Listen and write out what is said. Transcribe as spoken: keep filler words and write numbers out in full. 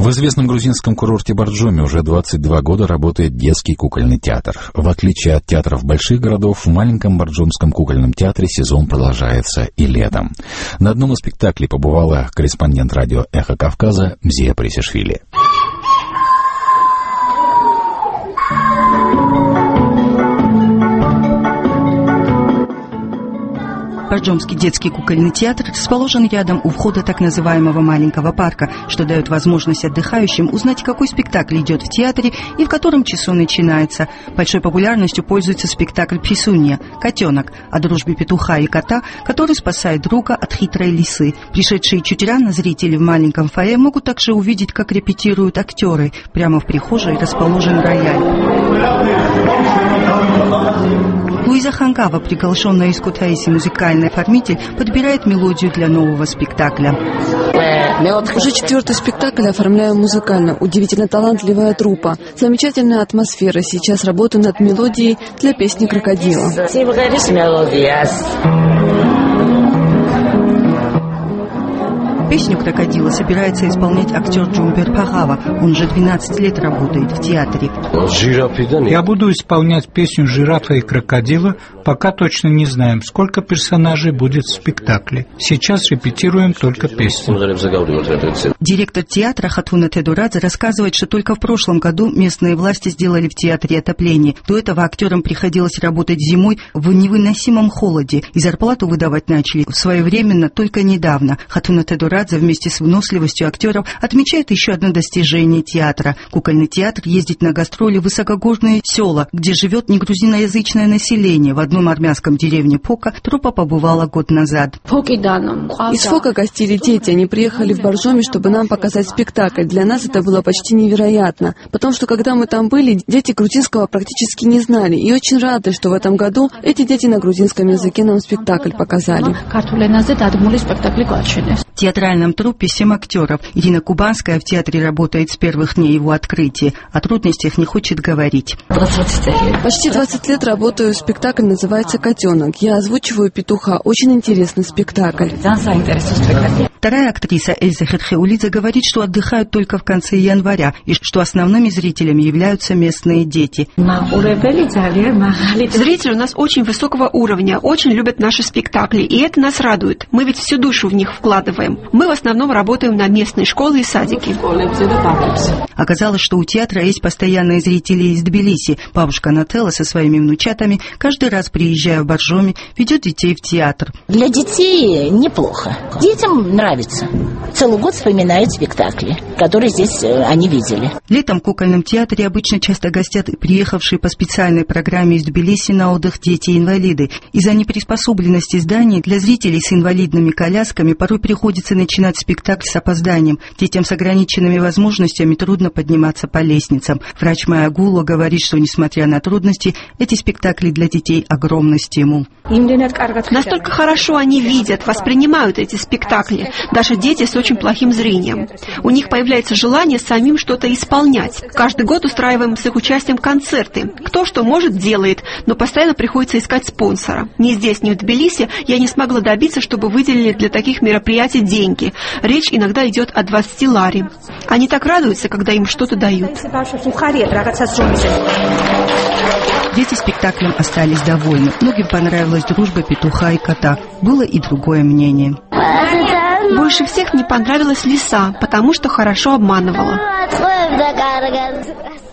В известном грузинском курорте Борджоми уже двадцать два года работает детский кукольный театр. В отличие от театров больших городов, в маленьком борджомском кукольном театре сезон продолжается и летом. На одном из спектаклей побывала корреспондент радио «Эхо Кавказа» Мзия Пресишвили. Борджомский детский кукольный театр расположен рядом у входа так называемого маленького парка, что дает возможность отдыхающим узнать, какой спектакль идет в театре и в котором часу начинается. Большой популярностью пользуется спектакль «Писунья» – «Котенок» о дружбе петуха и кота, который спасает друга от хитрой лисы. Пришедшие чуть рано зрители в маленьком фойе могут также увидеть, как репетируют актеры. Прямо в прихожей расположен рояль. Луиза Хангава, приглашенная из Кутаиси музыкальный оформитель, подбирает мелодию для нового спектакля. Уже четвертый спектакль оформляю музыкально. Удивительно талантливая труппа. Замечательная атмосфера. Сейчас работаю над мелодией для песни «Крокодила». Песню «Крокодила» собирается исполнять актер Джумбер Пагава. Он же двенадцать лет работает в театре. Я буду исполнять песню «Жирафа и крокодила», пока точно не знаем, сколько персонажей будет в спектакле. Сейчас репетируем только песню. Директор театра Хатуна Тедурадзе рассказывает, что только в прошлом году местные власти сделали в театре отопление. До этого актерам приходилось работать зимой в невыносимом холоде, и зарплату выдавать начали своевременно только недавно. Хатуна Тедурадзе вместе с выносливостью актеров отмечает еще одно достижение театра. Кукольный театр ездит на гастроли в высокогорные села, где живет негрузиноязычное население. В одном армянском деревне Пока труппа побывала год назад. Из Фока гостили дети. Они приехали в Борджоми, чтобы нам показать спектакль. Для нас это было почти невероятно. Потому что, когда мы там были, дети грузинского практически не знали. И очень рады, что в этом году эти дети на грузинском языке нам спектакль показали. В театральном труппе семь актеров. Ирина Кубанская в театре работает с первых дней его открытия. О трудностях не хочет говорить. Почти двадцать лет работаю. Спектакль называется «Котенок». Я озвучиваю петуха. Очень интересный спектакль. Вторая актриса Эльза Херхеулидзе говорит, что отдыхают только в конце января, и что основными зрителями являются местные дети. Зрители у нас очень высокого уровня, очень любят наши спектакли, и это нас радует. Мы ведь всю душу в них вкладываем. Мы в основном работаем на местные школы и садики. Оказалось, что у театра есть постоянные зрители из Тбилиси. Бабушка Нателла со своими внучатами, каждый раз приезжая в Борджоми, ведет детей в театр. Для детей неплохо. Детям нравится. Целый год вспоминают спектакли, которые здесь они видели. Летом в кукольном театре обычно часто гостят приехавшие по специальной программе из Тбилиси на отдых дети-инвалиды. Из-за неприспособленности зданий для зрителей с инвалидными колясками порой приходится начинать спектакль с опозданием. Детям с ограниченными возможностями трудно подниматься по лестницам. Врач Майя Гуло говорит, что, несмотря на трудности, эти спектакли для детей огромный стимул. Настолько хорошо они видят, воспринимают эти спектакли, даже дети с очень плохим зрением. У них появляется желание самим что-то исполнять. Каждый год устраиваем с их участием концерты. Кто что может, делает, но постоянно приходится искать спонсора. Ни здесь, ни в Тбилиси я не смогла добиться, чтобы выделили для таких мероприятий деньги. Речь иногда идет о двадцати лари. Они так радуются, когда им что-то дают. Дети спектаклем остались довольны. Многим понравилась дружба петуха и кота. Было и другое мнение. Больше всех мне понравилась лиса, потому что хорошо обманывала.